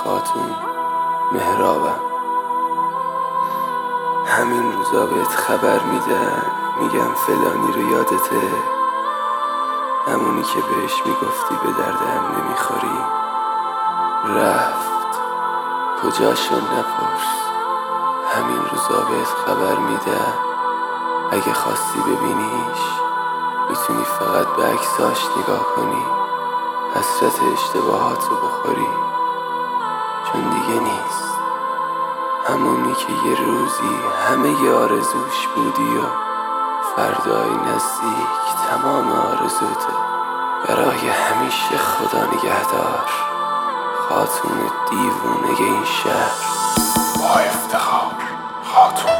خاتون مهرابم. همین روزا بهت خبر میدن، میگم فلانی رو یادته، همونی که بهش میگفتی به دردم نمیخوری. رفت کجاشو نپرس، همین روزا بهت خبر میدم، اگه خواستی ببینیش میتونی فقط به عکساش نگاه کنی، حسرت اشتباهاتو بخوری، چون دیگه نیست همونی که یه روزی همه ی آرزوش بودی و فردای نزدیک تمام آرزوته. برای همیشه خدا نگهدار، خاتون دیوونه این شهر. با افتخار خاتون.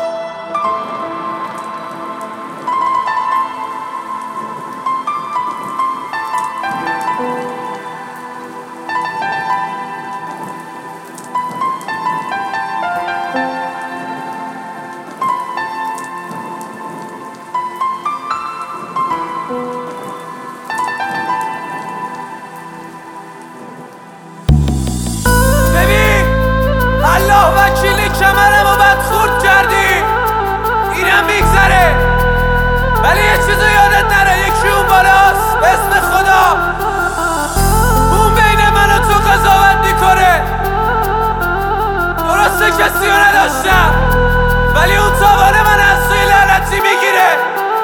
وکیلی کمرمو بد خورد کردی، اینم میگذره، ولی یه چیزو یادت نره، یکی اون بالاست به اسم خدا، اون بین من و تو قضاوت میکنه. درسته کسی رو نداشتم، ولی اون تاوانه من از توی لعنتی میگیره.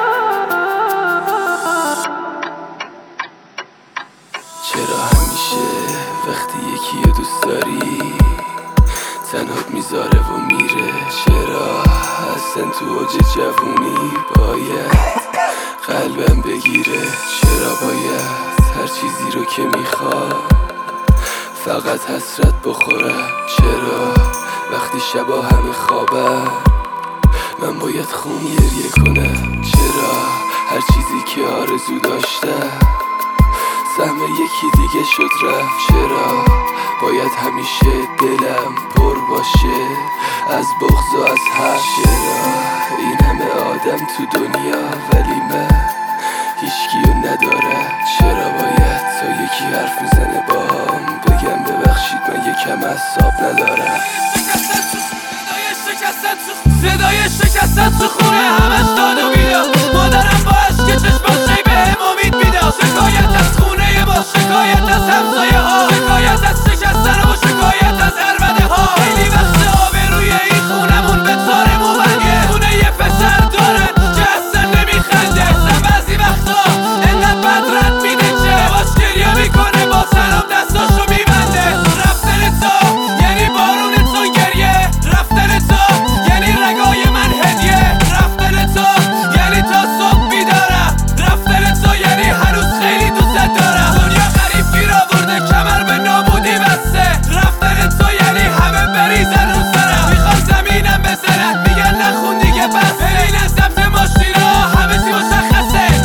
چرا همیشه وقتی یکی رو دوست داری تنهات میذاره و میره؟ چرا اصلا تو اوج جوونی باید قلبم بگیره؟ چرا باید هر چیزی رو که میخواد فقط حسرت بخورم؟ چرا وقتی شبا همه خوابم من باید خون گریه کنم؟ چرا هر چیزی که آرزو داشتم سهم یکی دیگه شد رفت؟ چرا باید همیشه دلم پر باشه از بغض و از حق؟ چرا این همه آدم تو دنیا ولی من هیچکیو ندارم؟ چرا باید تا یکی حرف میزنه باهم بگم ببخشید من یکم اعصاب ندارم؟ صدای شکستن تو خونه همش داد و بیداد، مادرم با عشق چشماش بهم امید میداد. شکایت از خونه ما، شکایت از همسایه ها، شکایت از شکستن و شکایت از عربده ها. خیلی وقت آبروی این خونمون به تار مومنیه، خونه یه پسر دارن که اصلا نمیخنده، اصلا بعضی وقتا انقدر بد رد میده که باش گریه میکنه با سرم دستاشو میبنده. رفتن تو یعنی بارون تو گریه، رفتن تو یعنی رگای من هدیه، رفتن تو یعنی تا صبح بیدارم، رفتن تو یعنی هنوز خیلی دوست دارم. دنیا غریب گیر آورده کمر به نابودی بسته، رفتن تو یعنی همه بریزن رو سرم، میخوان زمینم بزنن میگن نخون دیگه بس، بین از ضبط ماشینا همه چی مشخصه.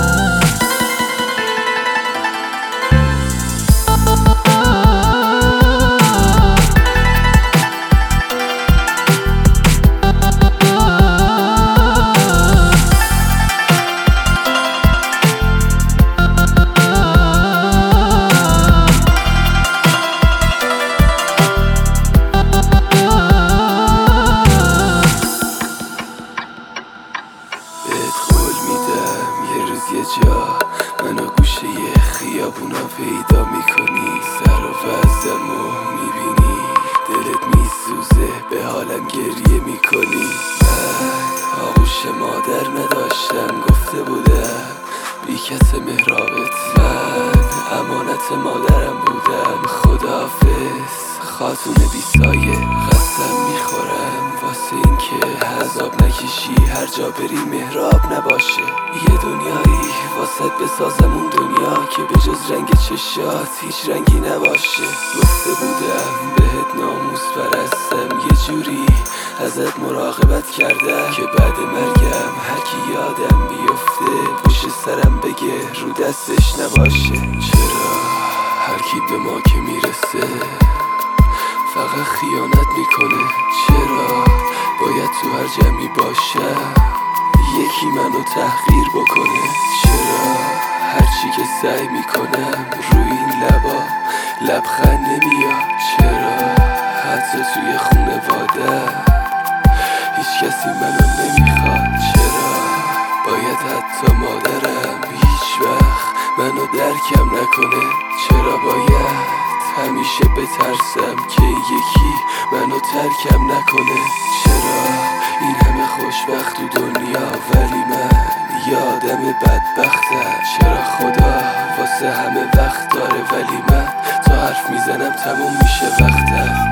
یه جا منو گوشه یه خیابونا پیدا میکنی، سر و وزمو میبینی دلت میسوزه به حالم گریه میکنی. من آغوش مادر نداشتم گفته بودم بی کس مهرابت، من امانت مادرم بودم. خداحافظ خاتون بی سایه، قسم میخورم واسه این که عذاب نکشی هر جا بری مهراب نباشه. یه دنیایی واسه بسازم اون دنیا که به جز رنگ چشات هیچ رنگی نباشه. گفته بودم بهت ناموس پرستم، یه جوری ازت مراقبت کردم که بعد مرگم هر کی یادم بیفته پشت سرم بگه رو دستش نباشه. چرا هر کی به ما که میرسه فقط خیانت میکنه؟ چرا باید تو هر جمعی باشم یکی منو تحقیر بکنه؟ چرا هرچی که سعی میکنم روی این لبا لبخند نمیاد؟ چرا حتی توی خونواده هیچ کسی منو نمیخواد. چرا باید حتی مادرم هیچ وقت منو درکم نکنه؟ چرا باید همیشه بترسم که یکی منو ترکم نکنه؟ چرا این همه خوشبخت تو دنیا ولی من یادم بدبختم؟ چرا خدا واسه همه وقت داره ولی من تا حرف میزنم تموم میشه وقتم؟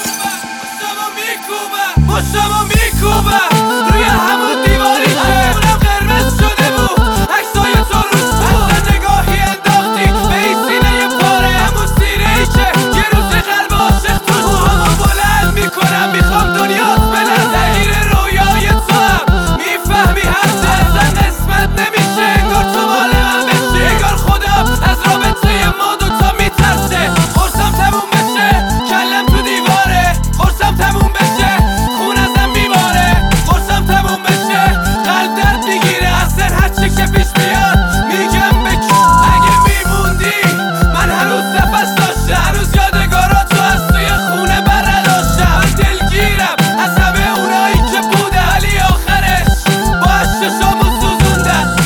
مشتمو میکوبم روی همون دیواری که اونم قرمز شده بود، عکسای تو روش بود. اصلا نگاهی انداختی به این سینه پاره، همون سینه ای که یه روز قلب عاشق توش. موهامو بلند میکنم میخوام دنیات بلند، تغییر رویای تو هم میفهمی هرچه اصلا قسمت نمیشه انگار تو مال من بشی. انگار خدا از رابطه ما دوتا میترسه. قرصم تموم بشه کلم تو دیواره، قرصم تموم بشه خون ازم میباره، قرصم تموم بشه قلب درد میگیره. اصلا هرچی که پیش میاد میگم بکن. اگه میموندی من هنوز نفس داشته، هنوز یادگاراتو از توی خونه برنداشتم. من دلگیرم از همه اونایی که بوده ولی آخرش با عشقشامو سوزوندن.